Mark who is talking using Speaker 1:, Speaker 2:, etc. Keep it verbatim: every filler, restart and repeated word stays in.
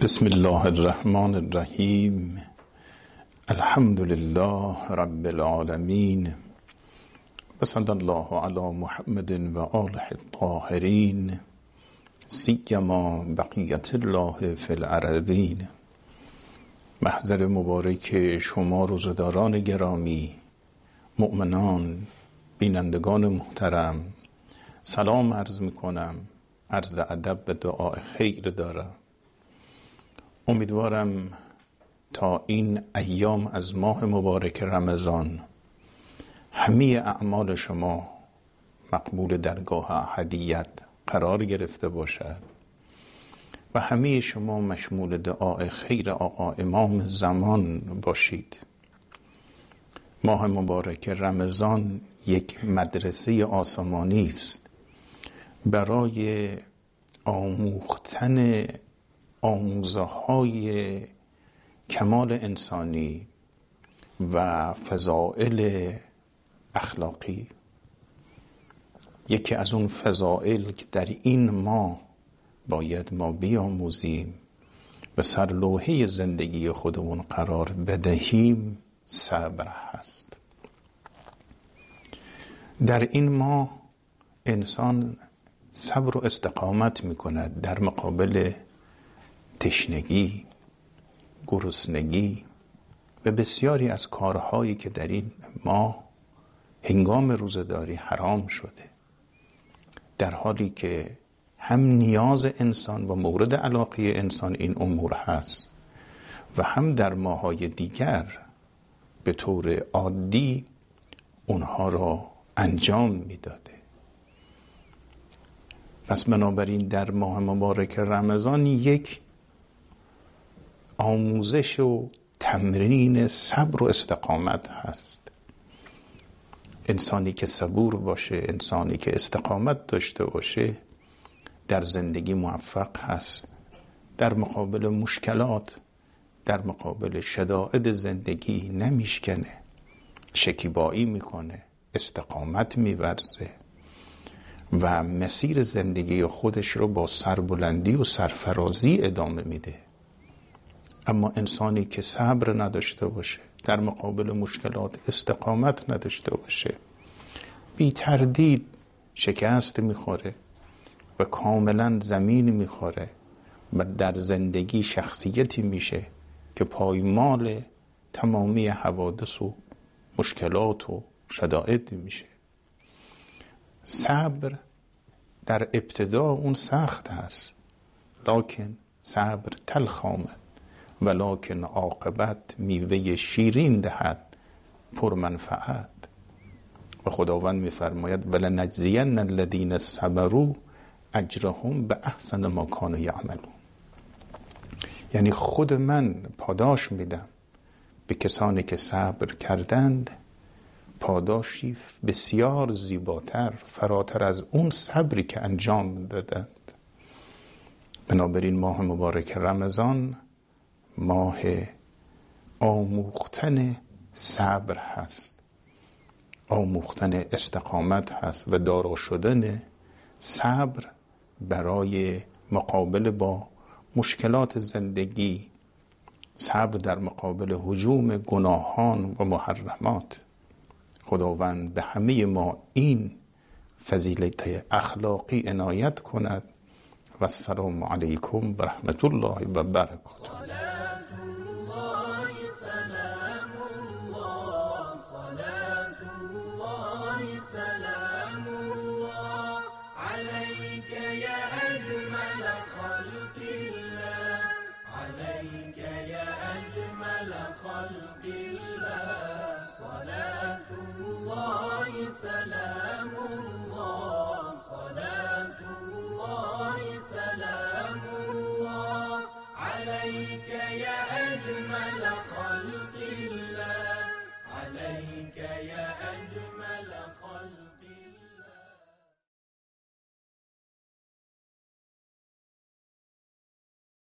Speaker 1: بسم الله الرحمن الرحیم. الحمد لله رب العالمین و صلی الله علی محمد و آله الطاهرین سیما بقیت الله فی الارضین. محضر مبارک شما روزداران گرامی، مؤمنان، بینندگان محترم، سلام عرض می کنم. عرض ادب به دعای خیر دارم. امیدوارم تا این ایام از ماه مبارک رمضان همه اعمال شما مقبول درگاه احدیت قرار گرفته باشد و همه شما مشمول دعای خیر آقا امام زمان باشید. ماه مبارک رمضان یک مدرسه آسمانی است برای آموختن آموزه های کمال انسانی و فضائل اخلاقی. یکی از اون فضائل که در این ماه باید ما بیاموزیم و سرلوحه زندگی خودمون قرار بدهیم صبر هست. در این ماه انسان صبر و استقامت می کند در مقابل تشنگی، گرسنگی و بسیاری از کارهایی که در این ماه هنگام روزداری حرام شده، در حالی که هم نیاز انسان و مورد علاقه انسان این امور هست و هم در ماه‌های دیگر به طور عادی اونها را انجام میداده. پس بنابراین در ماه مبارک رمضان یک آموزش و تمرین صبر و استقامت هست. انسانی که صبور باشه، انسانی که استقامت داشته باشه در زندگی موفق هست. در مقابل مشکلات، در مقابل شدائد زندگی نمیشکنه، شکیبایی میکنه، استقامت میورزه و مسیر زندگی خودش رو با سربلندی و سرفرازی ادامه میده. اما انسانی که صبر نداشته باشه، در مقابل مشکلات استقامت نداشته باشه، بی تردید شکست میخوره و کاملا زمین میخوره و در زندگی شخصیتی میشه که پایمال تمامی حوادث و مشکلات و شدائد میشه. صبر در ابتدا اون سخت هست، لکن صبر تلخ آمد ولکن عاقبت میوه شیرین دهد پرمنفعت. و خداوند میفرماید ولنجزین الذین صبروا اجرهم به احسن ما کانوا یعملون. یعنی خود من پاداش میدم به کسانی که صبر کردند، پاداشی بسیار زیباتر، فراتر از اون صبری که انجام دادند. بنابراین ماه مبارک رمضان ماه آموختن صبر هست، آموختن استقامت هست و دارا شدن صبر برای مقابله با مشکلات زندگی، صبر در مقابل هجوم گناهان و محرمات. خداوند به همه ما این فضیلت اخلاقی عنایت کند و السلام علیکم و رحمت الله و برکاته.
Speaker 2: سلام الله صلاة الله سلام الله عليك يا أجمل